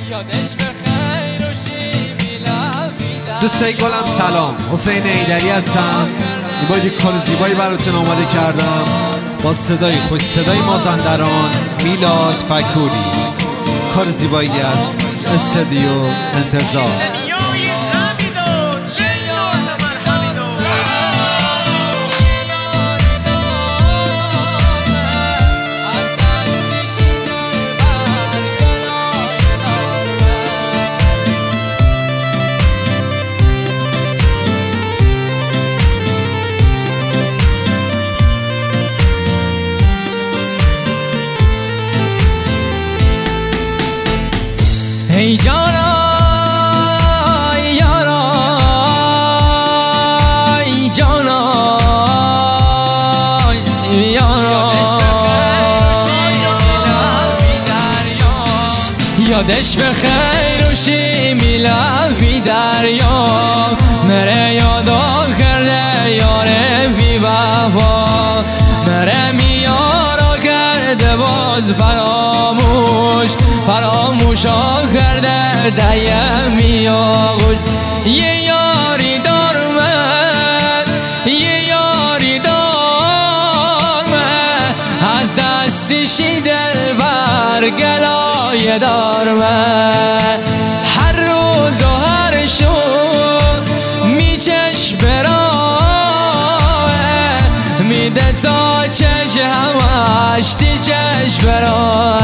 دوستای گلم سلام، حسین ایدری هستم. این باید یک کار زیبایی براتون آماده کردم با صدای خوش صدای مازندران میلاد فکوری. کار زیبایی است، استدیو انتظار. ای جانا ای یارا ای جانا ای یارا یادش بخیر و شیمی لبی دریا مره یادا کرده یار بی وفا مره میارا کرده باز فراموشا کرده دیمی آغوش یه یاری دار من یه یاری دار من از دستشی دل بر گلای دار من هر روز و هر شب میچش براه میده تا چش همش دی چش براه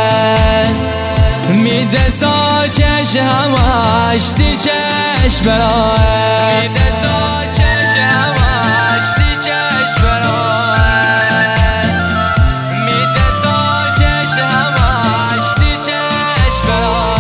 میده تا چش همش دی چش براه میده تا چش همش دی چش براه میده تا چش همش دی چش براه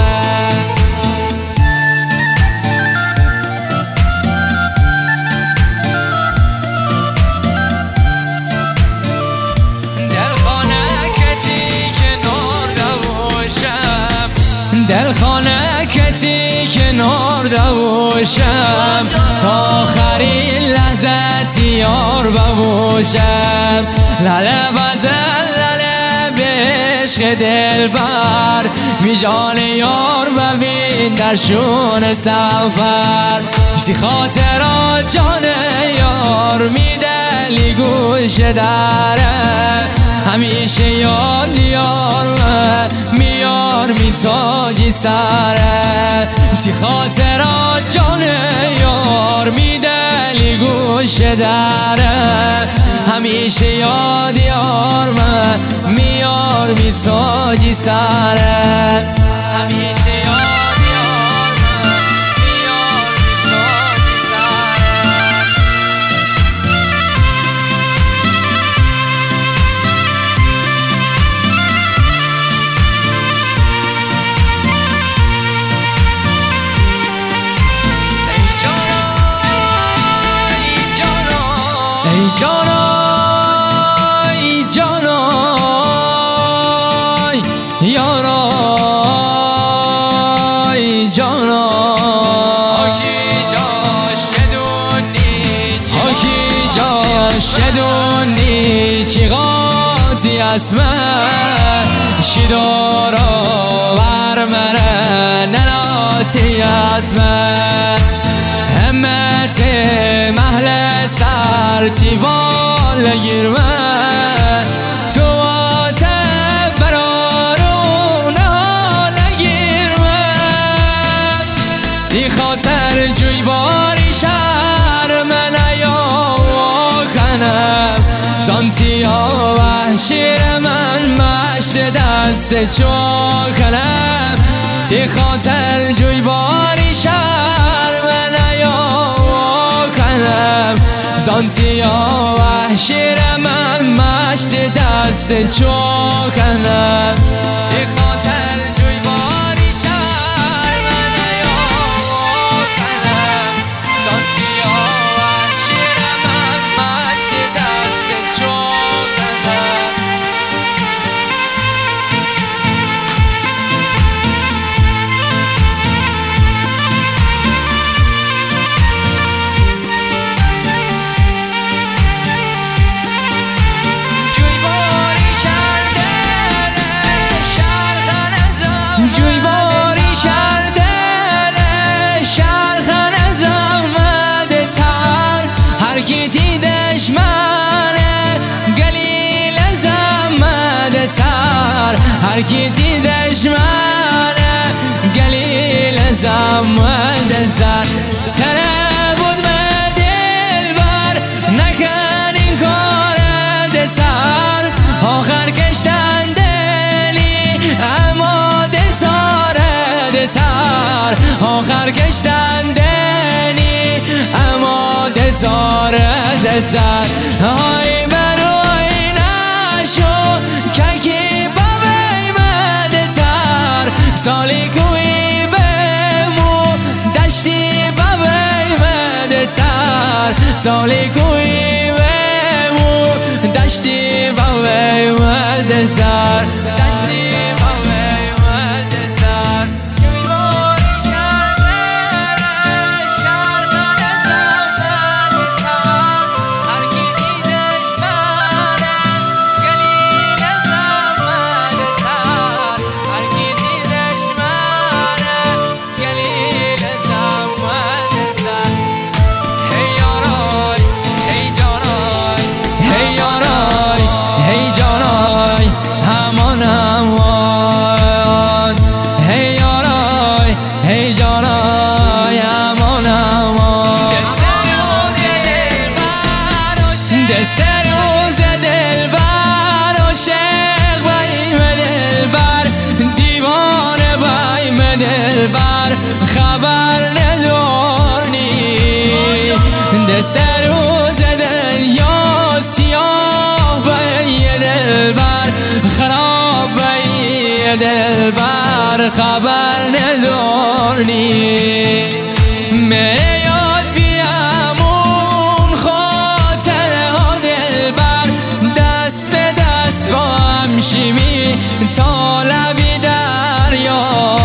دل خانه کتی کنار دوشم تا آخرین لحظت یار ببوشم لله بزن لله بعشق دل بر می جان یار ببین در شون سفر تی خاطرات جان یار می دلی گوش داره همیشه یاد یار میار میتاجی سره تی خاطرات جان یار میدلی گوش داره همیشه یاد یار میار میتاجی سره همیشه یاد یار میار میتاجی سره ای جانا ای جانا یارا ای جانا آکی جا شدونی چی غاتی اسمه شیدارا ورمره نناتی اسمه همت محل سر تیوال گیرمه تو آتب برارون حال گیرمه تی خاطر جوی باری شهر من یا کنم زانتی ها وحشیر من مشت دست چو کنم تی خاطر جوی باری شهر من یا کنم زانتی ها وحشیر من مشت دست چو کنم تی خاطر جوی باری شهر من یا کنم زانتی ها وحشیر من مشت دست چو کنم جوی باری شهر هر کی دیدش منه گلیل زمان زد سره بود من دلبر نکن این کار دسر آخر کشتن دلی اما دل ساره دسر آخر کشتن دلی اما دل ساره دسر های بروی نشو که بابی مدتر سالی کوی بمو دشتی بابی مدتر سالی کوی بمو دشتی بابی مدتر دشتی بابی مدتر سه روز دلبر عاشق بایم دلبر دیوانه بایم دلبر خبر ندارنی سه روز دل یا سیاه بایم دلبر خراب بایم دلبر خبر ندارنی میره یاد بیامون دست به دست با هم شیمی تا لبی دریا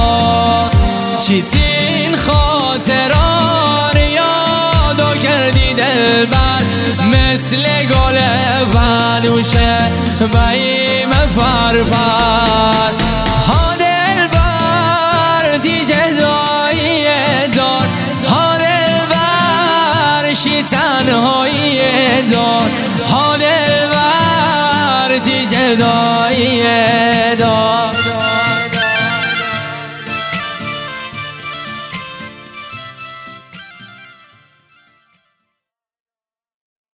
چیزین خاطران یادو کردی دلبر مثل گل بنوشه بایم فرفر ها دلبر دیگه دایی دار ها دلبر شی تنهایی دار ها دلبر دیگه دایی دار